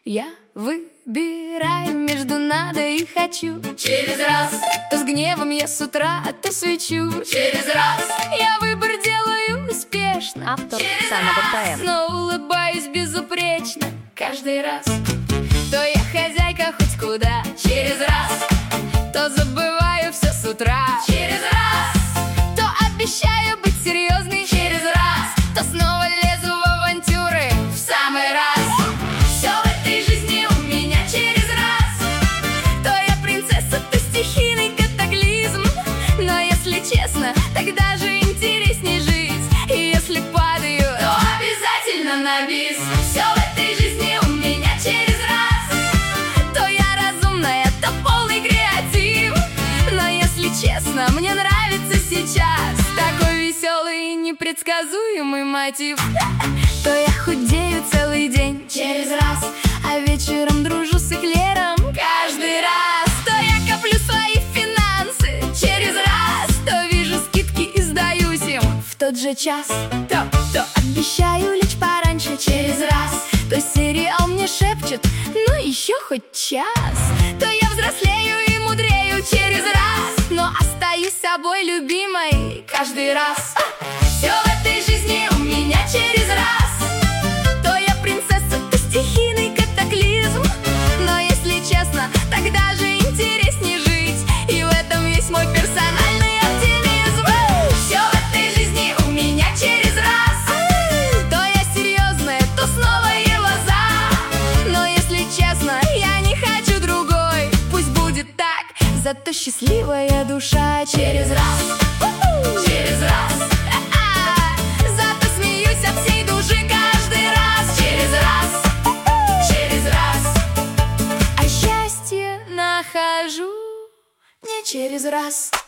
Я выбираю между надо и хочу. Через раз, То с гневом я с утра, то свечу. через раз, Я выбор делаю успешно. Автор Оксана Бонтаев. Снова улыбаюсь безупречно. Каждый раз то я хозяйка хоть куда. через раз, То забываю все с утра. через раз, То обещаю быть серьезной. через раз, То снова лезу в авантюры. в самый раз. Все в этой жизни у меня через раз. То я принцесса, то стихийный катаклизм. Но если честно, тогда же интересней жить. И если падаю, То обязательно на бис. Все в этой жизни у меня через раз. то я разумная, то полный креатив. Но если честно, мне нравится сейчас такой веселый и непредсказуемый мотив. То я худею целый день, Через раз, а вечером дружу с эклером. каждый раз, То я коплю свои финансы через раз. То вижу скидки и сдаюсь им в тот же час. То обещаю лечь пораньше через раз. То сериал мне шепчет, ну еще хоть час. То я взрослею и мудрею через раз. Но остаюсь собой любимой каждый раз. все в этой жизни у меня через раз. То я принцесса, то стихийный катаклизм. Но если честно, тогда же интересней жить. И в этом весь мой персональный оптимизм. Все в этой жизни у меня через раз. То я серьезная, то снова его за. Но если честно, я не хочу другой. Пусть будет так, зато счастливая душа через раз. Через раз, Зато смеюсь от всей души каждый раз. через раз, через раз, А счастье нахожу не через раз.